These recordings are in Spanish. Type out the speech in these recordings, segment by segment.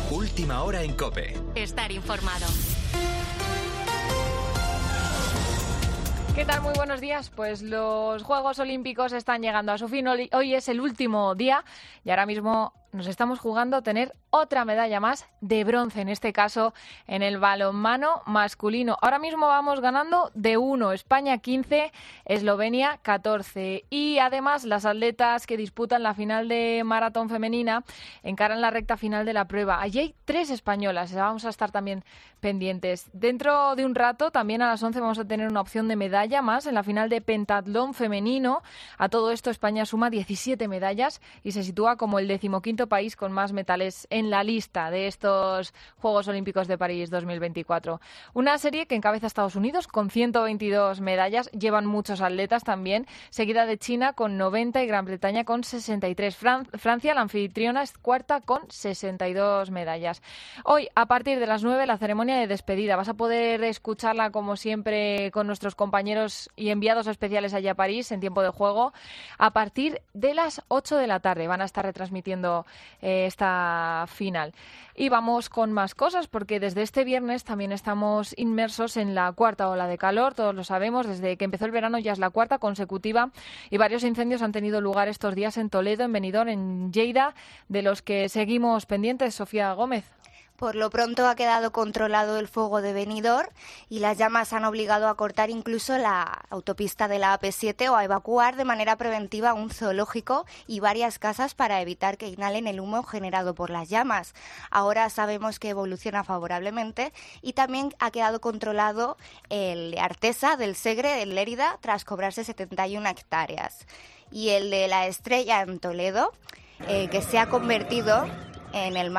Última hora en COPE. Estar informado. ¿Qué tal? Muy buenos días. Pues los Juegos Olímpicos están llegando a su fin. Hoy es el último día y ahora mismo nos estamos jugando tener otra medalla más de bronce, en este caso en el balonmano masculino. Ahora mismo vamos ganando de 1, España 15, Eslovenia 14. Y además las atletas que disputan la final de maratón femenina encaran la recta final de la prueba. Allí hay 3 españolas, vamos a estar también pendientes. Dentro de un rato, también a las 11, vamos a tener una opción de medalla más en la final de pentatlón femenino. A todo esto España suma 17 medallas y se sitúa como el 15º país con más metales en la lista de estos Juegos Olímpicos de París 2024. Una serie que encabeza Estados Unidos con 122 medallas, llevan muchos atletas también, seguida de China con 90 y Gran Bretaña con 63. Francia, la anfitriona, es cuarta con 62 medallas. Hoy, a partir de las 9, la ceremonia de despedida. Vas a poder escucharla, como siempre, con nuestros compañeros y enviados especiales allá a París en tiempo de juego. A partir de las 8 de la tarde van a estar retransmitiendo esta final. Y vamos con más cosas, porque desde este viernes también estamos inmersos en la cuarta ola de calor, todos lo sabemos, desde que empezó el verano ya es la cuarta consecutiva y varios incendios han tenido lugar estos días en Toledo, en Benidorm, en Lleida, de los que seguimos pendientes. Sofía Gómez. Por lo pronto ha quedado controlado el fuego de Benidorm y las llamas han obligado a cortar incluso la autopista de la AP7 o a evacuar de manera preventiva un zoológico y varias casas para evitar que inhalen el humo generado por las llamas. Ahora sabemos que evoluciona favorablemente y también ha quedado controlado el de Artesa del Segre en Lérida tras cobrarse 71 hectáreas. Y el de La Estrella en Toledo, que se ha convertido en el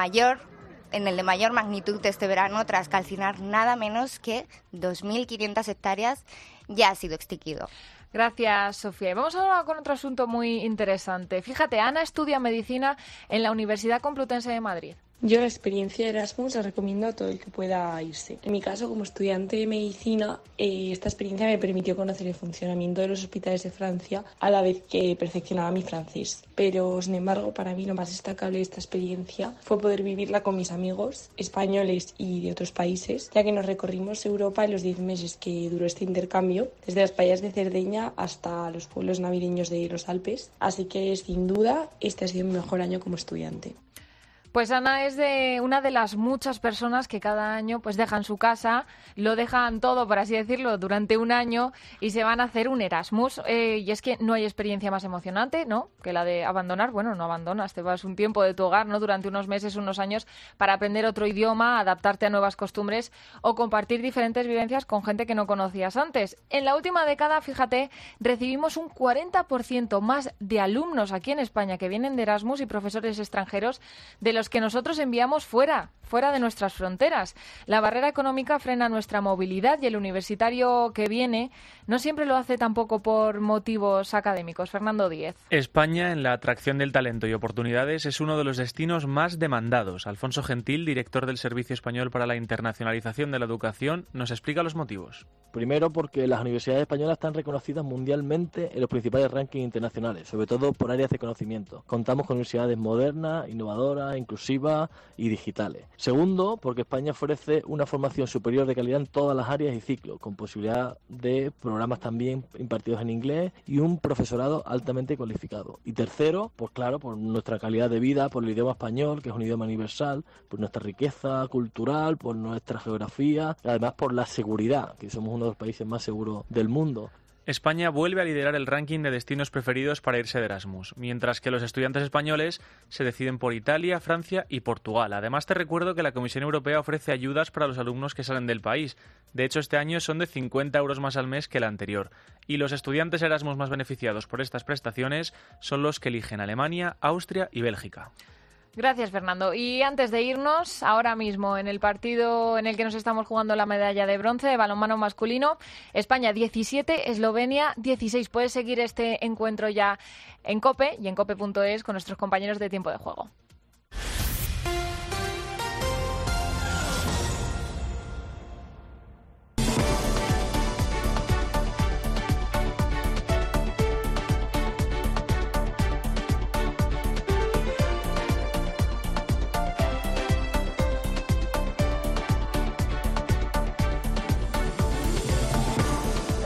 de mayor magnitud de este verano tras calcinar nada menos que 2.500 hectáreas, ya ha sido extinguido. Gracias, Sofía. Y vamos ahora con otro asunto muy interesante. Fíjate, Ana estudia medicina en la Universidad Complutense de Madrid. Yo la experiencia de Erasmus la recomiendo a todo el que pueda irse. En mi caso, como estudiante de medicina, esta experiencia me permitió conocer el funcionamiento de los hospitales de Francia a la vez que perfeccionaba mi francés. Pero, sin embargo, para mí lo más destacable de esta experiencia fue poder vivirla con mis amigos españoles y de otros países, ya que nos recorrimos Europa en los 10 meses que duró este intercambio, desde las playas de Cerdeña hasta los pueblos navideños de los Alpes. Así que, sin duda, este ha sido mi mejor año como estudiante. Pues Ana es de una de las muchas personas que cada año pues dejan su casa, lo dejan todo, por así decirlo, durante un año y se van a hacer un Erasmus. Y es que no hay experiencia más emocionante, ¿no?, que la de abandonar. Bueno, no abandonas, te vas un tiempo de tu hogar, ¿no?, durante unos meses, unos años, para aprender otro idioma, adaptarte a nuevas costumbres o compartir diferentes vivencias con gente que no conocías antes. En la última década, fíjate, recibimos un 40% más de alumnos aquí en España que vienen de Erasmus y profesores extranjeros de los que nosotros enviamos fuera de nuestras fronteras. La barrera económica frena nuestra movilidad y el universitario que viene no siempre lo hace tampoco por motivos académicos. Fernando Díez. España, en la atracción del talento y oportunidades, es uno de los destinos más demandados. Alfonso Gentil, director del Servicio Español para la Internacionalización de la Educación, nos explica los motivos. Primero, porque las universidades españolas están reconocidas mundialmente en los principales rankings internacionales, sobre todo por áreas de conocimiento. Contamos con universidades modernas, innovadoras, inclusivas y digitales. Segundo, porque España ofrece una formación superior de calidad en todas las áreas y ciclos, con posibilidad de programas también impartidos en inglés y un profesorado altamente cualificado. Y tercero, pues claro, por nuestra calidad de vida, por el idioma español, que es un idioma universal, por nuestra riqueza cultural, por nuestra geografía, y además por la seguridad, que somos uno de los países más seguros del mundo. España vuelve a liderar el ranking de destinos preferidos para irse de Erasmus, mientras que los estudiantes españoles se deciden por Italia, Francia y Portugal. Además, te recuerdo que la Comisión Europea ofrece ayudas para los alumnos que salen del país. De hecho, este año son de 50 euros más al mes que el anterior. Y los estudiantes Erasmus más beneficiados por estas prestaciones son los que eligen Alemania, Austria y Bélgica. Gracias, Fernando. Y antes de irnos, ahora mismo en el partido en el que nos estamos jugando la medalla de bronce de balonmano masculino, España 17, Eslovenia 16. Puedes seguir este encuentro ya en COPE y en cope.es con nuestros compañeros de tiempo de juego.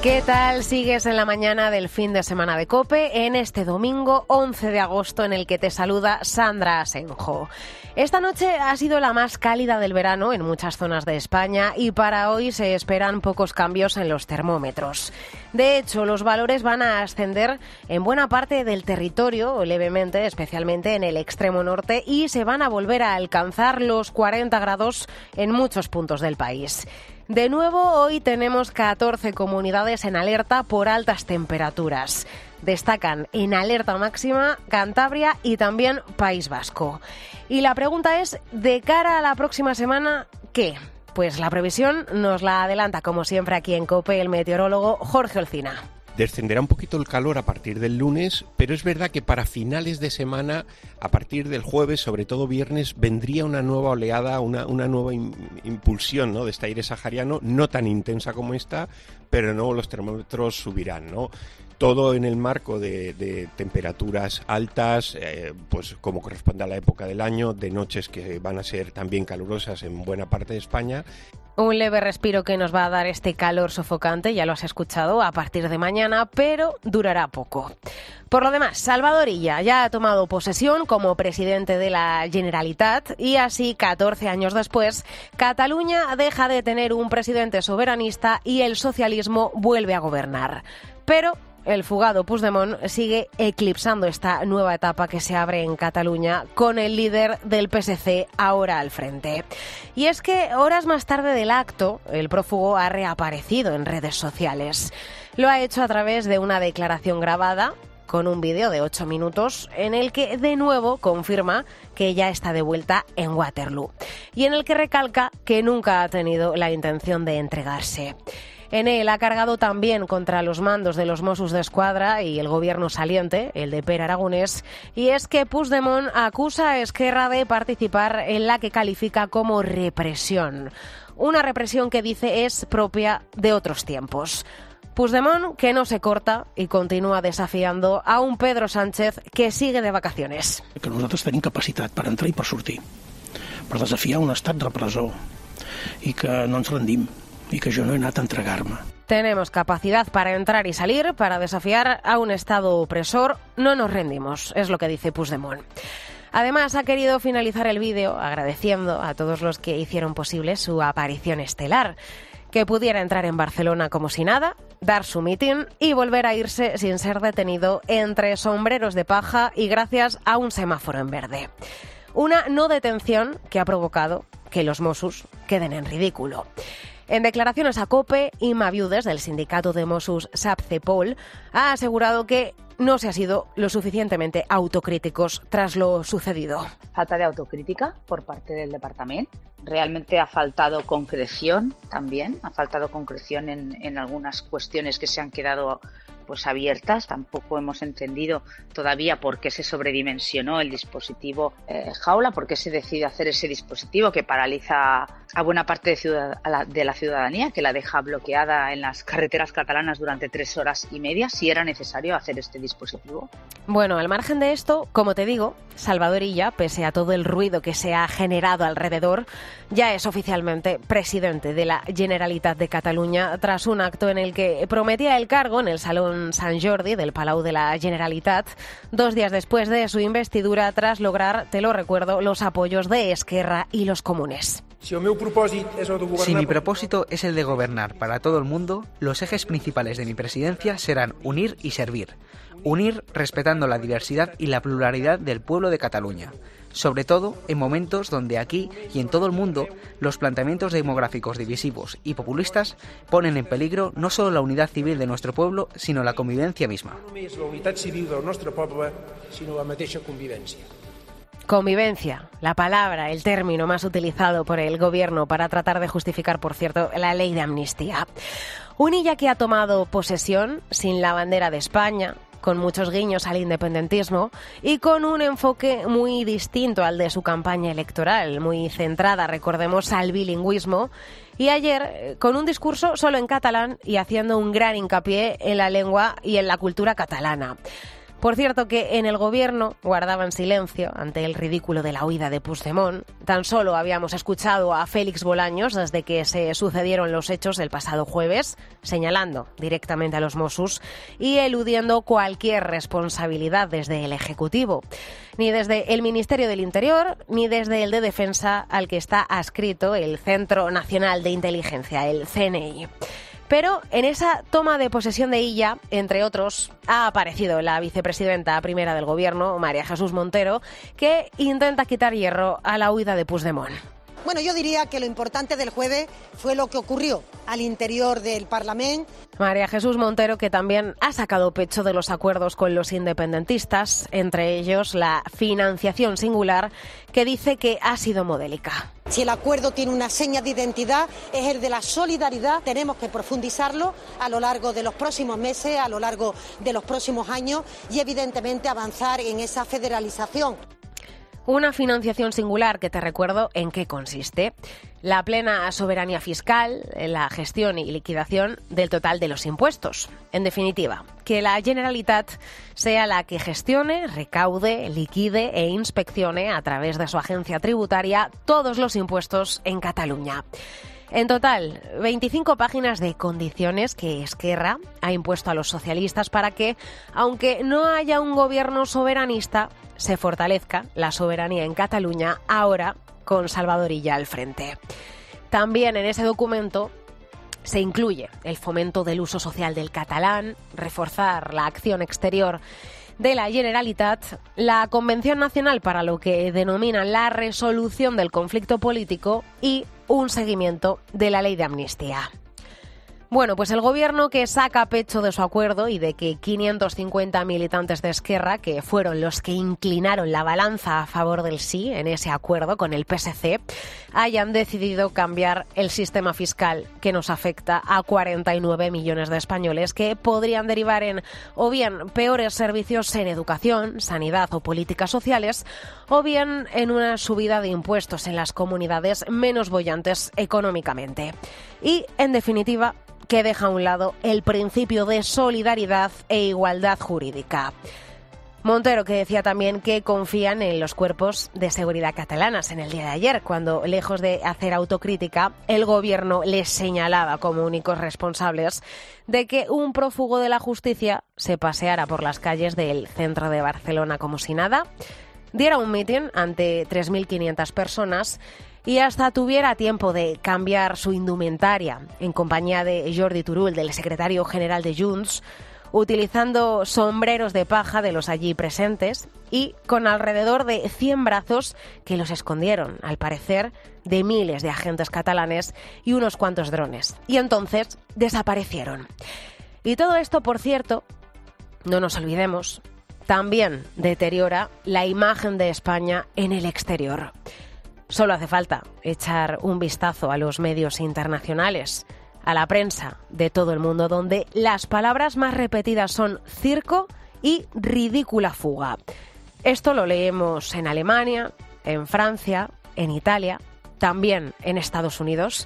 ¿Qué tal? Sigues en la mañana del fin de semana de COPE en este domingo 11 de agosto en el que te saluda Sandra Asenjo. Esta noche ha sido la más cálida del verano en muchas zonas de España y para hoy se esperan pocos cambios en los termómetros. De hecho, los valores van a ascender en buena parte del territorio, levemente, especialmente en el extremo norte, y se van a volver a alcanzar los 40 grados en muchos puntos del país. De nuevo, hoy tenemos 14 comunidades en alerta por altas temperaturas. Destacan en alerta máxima Cantabria y también País Vasco. Y la pregunta es, de cara a la próxima semana, ¿qué? Pues la previsión nos la adelanta, como siempre, aquí en COPE, el meteorólogo Jorge Olcina. Descenderá un poquito el calor a partir del lunes, pero es verdad que para finales de semana, a partir del jueves, sobre todo viernes, vendría una nueva oleada, una nueva impulsión, ¿no?, de este aire sahariano, no tan intensa como esta, pero de nuevo los termómetros subirán, ¿no? Todo en el marco de temperaturas altas, pues como corresponde a la época del año, de noches que van a ser también calurosas en buena parte de España. Un leve respiro que nos va a dar este calor sofocante, ya lo has escuchado, a partir de mañana, pero durará poco. Por lo demás, Salvador Illa ya ha tomado posesión como presidente de la Generalitat y así, 14 años después, Cataluña deja de tener un presidente soberanista y el socialismo vuelve a gobernar. Pero el fugado Puigdemont sigue eclipsando esta nueva etapa que se abre en Cataluña con el líder del PSC ahora al frente. Y es que horas más tarde del acto, el prófugo ha reaparecido en redes sociales. Lo ha hecho a través de una declaración grabada con un vídeo de 8 minutos en el que de nuevo confirma que ya está de vuelta en Waterloo y en el que recalca que nunca ha tenido la intención de entregarse. En él ha cargado también contra los mandos de los Mossos d'Esquadra y el gobierno saliente, el de Pere Aragonés, y es que Puigdemont acusa a Esquerra de participar en la que califica como represión. Una represión que dice es propia de otros tiempos. Puigdemont que no se corta y continúa desafiando a un Pedro Sánchez que sigue de vacaciones. Que nosaltres tenim capacitat per entrar i per sortir, per desafiar un estat repressor i que no ens rendim. Y que yo no he anat a entregar-me. Tenemos capacidad para entrar y salir, para desafiar a un Estado opresor. No nos rendimos, es lo que dice Puigdemont. Además, ha querido finalizar el vídeo agradeciendo a todos los que hicieron posible su aparición estelar. Que pudiera entrar en Barcelona como si nada, dar su mitin y volver a irse sin ser detenido entre sombreros de paja y gracias a un semáforo en verde. Una no detención que ha provocado que los Mossos queden en ridículo. En declaraciones a COPE, Imma Viudes, del sindicato de Mossos SAPCEPOL, ha asegurado que no se ha sido lo suficientemente autocríticos tras lo sucedido. Falta de autocrítica por parte del departamento. Realmente ha faltado concreción también, ha faltado concreción en algunas cuestiones que se han quedado pues abiertas. Tampoco hemos entendido todavía por qué se sobredimensionó el dispositivo Jaula, por qué se decide hacer ese dispositivo que paraliza a buena parte de la ciudadanía, que la deja bloqueada en las carreteras catalanas durante 3 horas y media, si era necesario hacer este dispositivo. Bueno, al margen de esto, como te digo, Salvador Illa, pese a todo el ruido que se ha generado alrededor, ya es oficialmente presidente de la Generalitat de Cataluña tras un acto en el que prometía el cargo en el Salón Sant Jordi del Palau de la Generalitat 2 días después de su investidura tras lograr, te lo recuerdo, los apoyos de Esquerra y los comunes. Si mi propósito es el de gobernar para todo el mundo, los ejes principales de mi presidencia serán unir y servir. Unir respetando la diversidad y la pluralidad del pueblo de Cataluña. Sobre todo en momentos donde aquí y en todo el mundo los planteamientos demográficos divisivos y populistas ponen en peligro no solo la unidad civil de nuestro pueblo, sino la convivencia misma. Convivencia, la palabra, el término más utilizado por el gobierno para tratar de justificar, por cierto, la ley de amnistía. Un Illa que ha tomado posesión sin la bandera de España, con muchos guiños al independentismo y con un enfoque muy distinto al de su campaña electoral, muy centrada, recordemos, al bilingüismo, y ayer con un discurso solo en catalán y haciendo un gran hincapié en la lengua y en la cultura catalana. Por cierto que en el gobierno guardaban silencio ante el ridículo de la huida de Puigdemont. Tan solo habíamos escuchado a Félix Bolaños desde que se sucedieron los hechos del pasado jueves, señalando directamente a los Mossos y eludiendo cualquier responsabilidad desde el Ejecutivo. Ni desde el Ministerio del Interior, ni desde el de Defensa, al que está adscrito el Centro Nacional de Inteligencia, el CNI. Pero en esa toma de posesión de Illa, entre otros, ha aparecido la vicepresidenta primera del Gobierno, María Jesús Montero, que intenta quitar hierro a la huida de Puigdemont. Bueno, yo diría que lo importante del jueves fue lo que ocurrió al interior del Parlamento. María Jesús Montero, que también ha sacado pecho de los acuerdos con los independentistas, entre ellos la financiación singular, que dice que ha sido modélica. Si el acuerdo tiene una seña de identidad, es el de la solidaridad. Tenemos que profundizarlo a lo largo de los próximos meses, a lo largo de los próximos años y, evidentemente, avanzar en esa federalización. Una financiación singular que te recuerdo en qué consiste. La plena soberanía fiscal, la gestión y liquidación del total de los impuestos. En definitiva, que la Generalitat sea la que gestione, recaude, liquide e inspeccione a través de su agencia tributaria todos los impuestos en Cataluña. En total, 25 páginas de condiciones que Esquerra ha impuesto a los socialistas para que, aunque no haya un gobierno soberanista, se fortalezca la soberanía en Cataluña ahora con Salvador Illa al frente. También en ese documento se incluye el fomento del uso social del catalán, reforzar la acción exterior de la Generalitat, la Convención Nacional para lo que denominan la resolución del conflicto político y un seguimiento de la ley de amnistía. Bueno, pues el gobierno que saca pecho de su acuerdo y de que 550 militantes de Esquerra, que fueron los que inclinaron la balanza a favor del sí en ese acuerdo con el PSC, hayan decidido cambiar el sistema fiscal que nos afecta a 49 millones de españoles, que podrían derivar en o bien peores servicios en educación, sanidad o políticas sociales, o bien en una subida de impuestos en las comunidades menos bollantes económicamente. Y, en definitiva, que deja a un lado el principio de solidaridad e igualdad jurídica. Montero, que decía también que confían en los cuerpos de seguridad catalanas en el día de ayer, cuando, lejos de hacer autocrítica, el gobierno les señalaba como únicos responsables de que un prófugo de la justicia se paseara por las calles del centro de Barcelona como si nada, diera un mitin ante 3.500 personas y hasta tuviera tiempo de cambiar su indumentaria en compañía de Jordi Turull, del secretario general de Junts, utilizando sombreros de paja de los allí presentes y con alrededor de 100 brazos que los escondieron, al parecer, de miles de agentes catalanes y unos cuantos drones. Y entonces desaparecieron. Y todo esto, por cierto, no nos olvidemos, también deteriora la imagen de España en el exterior. Solo hace falta echar un vistazo a los medios internacionales, a la prensa de todo el mundo, donde las palabras más repetidas son circo y ridícula fuga. Esto lo leemos en Alemania, en Francia, en Italia, también en Estados Unidos.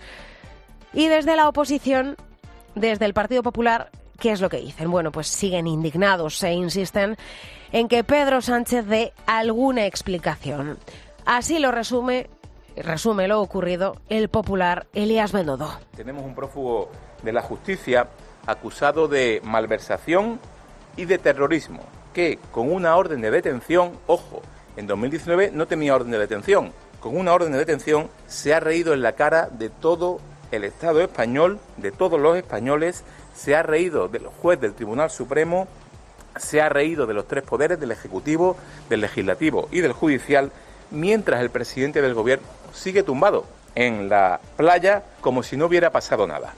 Y desde la oposición, desde el Partido Popular, ¿qué es lo que dicen? Bueno, pues siguen indignados e insisten en que Pedro Sánchez dé alguna explicación. Así lo resume lo ocurrido el popular Elías Bendodo. Tenemos un prófugo de la justicia acusado de malversación y de terrorismo, que con una orden de detención, ojo, en 2019 no tenía orden de detención, con una orden de detención se ha reído en la cara de todo el Estado español, de todos los españoles, se ha reído del juez del Tribunal Supremo, se ha reído de los tres poderes, del Ejecutivo, del Legislativo y del Judicial, mientras el presidente del Gobierno sigue tumbado en la playa como si no hubiera pasado nada.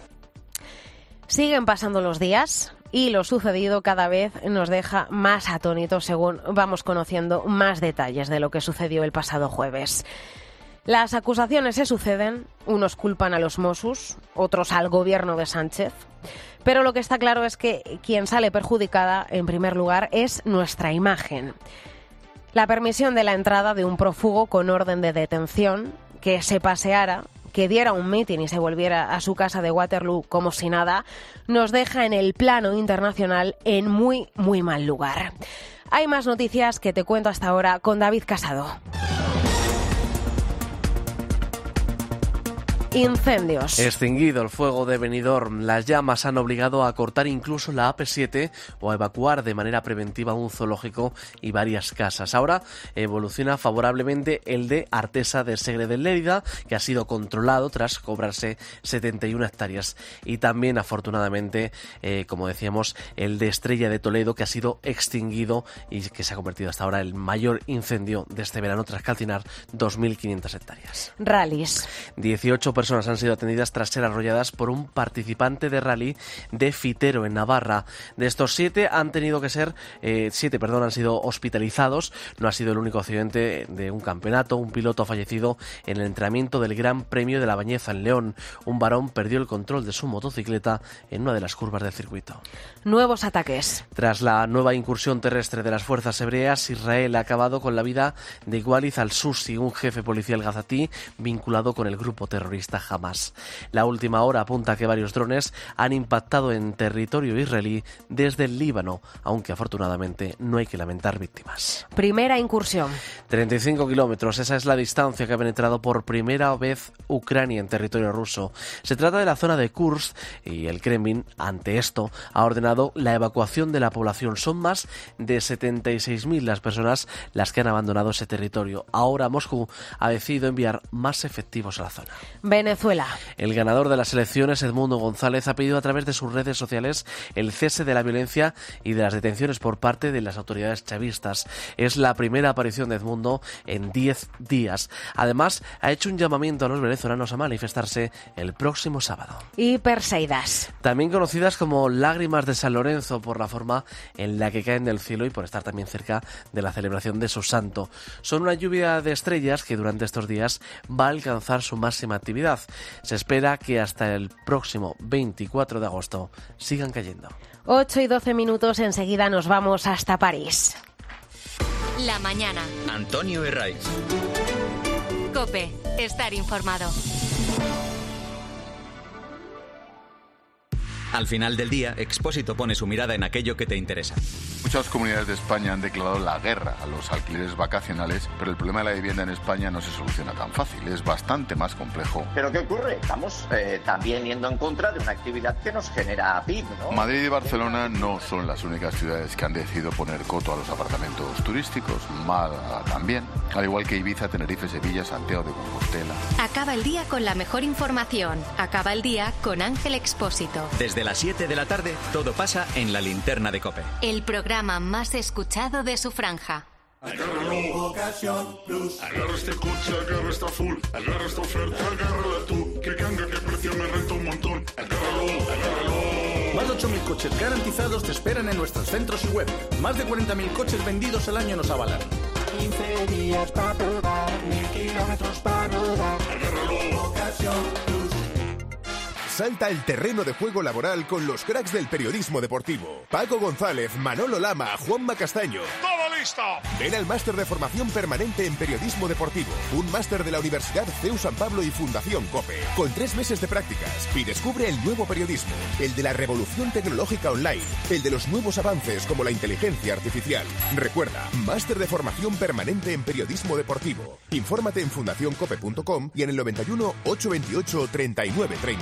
Siguen pasando los días y lo sucedido cada vez nos deja más atónitos según vamos conociendo más detalles de lo que sucedió el pasado jueves. Las acusaciones se suceden, unos culpan a los Mossos, otros al gobierno de Sánchez, pero lo que está claro es que quien sale perjudicada, en primer lugar, es nuestra imagen. La permisión de la entrada de un prófugo con orden de detención, que se paseara, que diera un mitin y se volviera a su casa de Waterloo como si nada, nos deja en el plano internacional en muy, muy mal lugar. Hay más noticias que te cuento hasta ahora con David Casado. Incendios. Extinguido el fuego de Benidorm, las llamas han obligado a cortar incluso la AP7 o a evacuar de manera preventiva un zoológico y varias casas. Ahora evoluciona favorablemente el de Artesa de Segre de Lérida, que ha sido controlado tras cobrarse 71 hectáreas. Y también, afortunadamente, como decíamos, el de Estrella de Toledo, que ha sido extinguido y que se ha convertido hasta ahora en el mayor incendio de este verano tras calcinar 2.500 hectáreas. Rallys. 18 personas han sido atendidas tras ser arrolladas por un participante de rally de Fitero, en Navarra. De estos 7 han sido hospitalizados. No ha sido el único accidente de un campeonato. Un piloto ha fallecido en el entrenamiento del Gran Premio de la Bañeza en León. Un varón perdió el control de su motocicleta en una de las curvas del circuito. Nuevos ataques. Tras la nueva incursión terrestre de las fuerzas hebreas, Israel ha acabado con la vida de Walid al-Susi, un jefe policial gazatí vinculado con el grupo terrorista Hamas. La última hora apunta a que varios drones han impactado en territorio israelí desde el Líbano, aunque afortunadamente no hay que lamentar víctimas. Primera incursión. 35 kilómetros, esa es la distancia que ha penetrado por primera vez Ucrania en territorio ruso. Se trata de la zona de Kursk y el Kremlin, ante esto, ha ordenado la evacuación de la población. Son más de 76.000 las personas las que han abandonado ese territorio. Ahora Moscú ha decidido enviar más efectivos a la zona. Venezuela. El ganador de las elecciones, Edmundo González, ha pedido a través de sus redes sociales el cese de la violencia y de las detenciones por parte de las autoridades chavistas. Es la primera aparición de Edmundo en 10 días. Además, ha hecho un llamamiento a los venezolanos a manifestarse el próximo sábado. Y Perseidas. También conocidas como lágrimas de San Lorenzo por la forma en la que caen del cielo y por estar también cerca de la celebración de su santo. Son una lluvia de estrellas que durante estos días va a alcanzar su máxima actividad. Se espera que hasta el próximo 24 de agosto sigan cayendo. 8 y 12 minutos, enseguida nos vamos hasta París. La mañana. Antonio Herraiz. COPE. Estar informado. Al final del día, Expósito pone su mirada en aquello que te interesa. Muchas comunidades de España han declarado la guerra a los alquileres vacacionales, pero el problema de la vivienda en España no se soluciona tan fácil, es bastante más complejo. ¿Pero qué ocurre? Estamos también yendo en contra de una actividad que nos genera PIB, ¿no? Madrid y Barcelona no son las únicas ciudades que han decidido poner coto a los apartamentos turísticos, Málaga también, al igual que Ibiza, Tenerife, Sevilla, Santiago de Compostela. Acaba el día con la mejor información. Acaba el día con Ángel Expósito. Desde las 7 de la tarde, todo pasa en la linterna de COPE. El programa más escuchado de su franja. Agárralo, Ocasión Plus. Agarra este coche, agarra esta full. Agarra esta oferta, agárrala tú. Que ganga, que precio me renta un montón. Agárralo. Más de 8.000 coches garantizados te esperan en nuestros centros y web. Más de 40.000 coches vendidos al año nos avalan. 15 días para probar, 1.000 kilómetros para rodar. Agárralo, Ocasión Plus. Salta al terreno de juego laboral con los cracks del periodismo deportivo. Paco González, Manolo Lama, Juanma Castaño. ¡Todo listo! Ven al máster de formación permanente en periodismo deportivo. Un máster de la Universidad CEU San Pablo y Fundación COPE. Con 3 meses de prácticas. Y descubre el nuevo periodismo. El de la revolución tecnológica online. El de los nuevos avances como la inteligencia artificial. Recuerda, máster de formación permanente en periodismo deportivo. Infórmate en fundacioncope.com y en el 91 828 3930.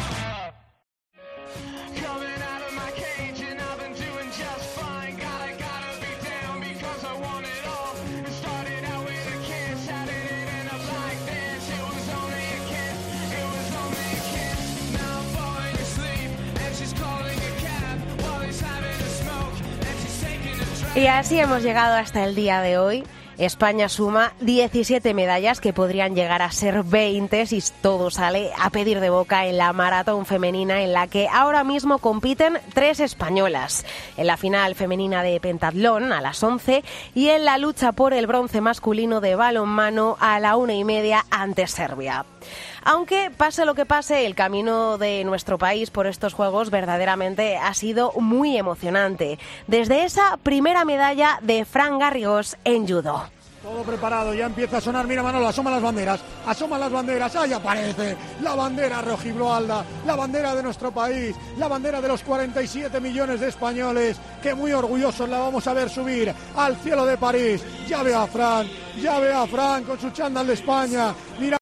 Y así hemos llegado hasta el día de hoy. España suma 17 medallas que podrían llegar a ser 20 si todo sale a pedir de boca en la maratón femenina, en la que ahora mismo compiten 3 españolas. En la final femenina de pentatlón a las 11 y en la lucha por el bronce masculino de balonmano a la 1:30 ante Serbia. Aunque pase lo que pase, el camino de nuestro país por estos Juegos verdaderamente ha sido muy emocionante. Desde esa primera medalla de Fran Garrigós en judo. Todo preparado, ya empieza a sonar, mira Manolo, asoman las banderas, ahí aparece la bandera rojibloalda, la bandera de nuestro país, la bandera de los 47 millones de españoles, que muy orgullosos la vamos a ver subir al cielo de París. Ya ve a Fran con su chándal de España, mira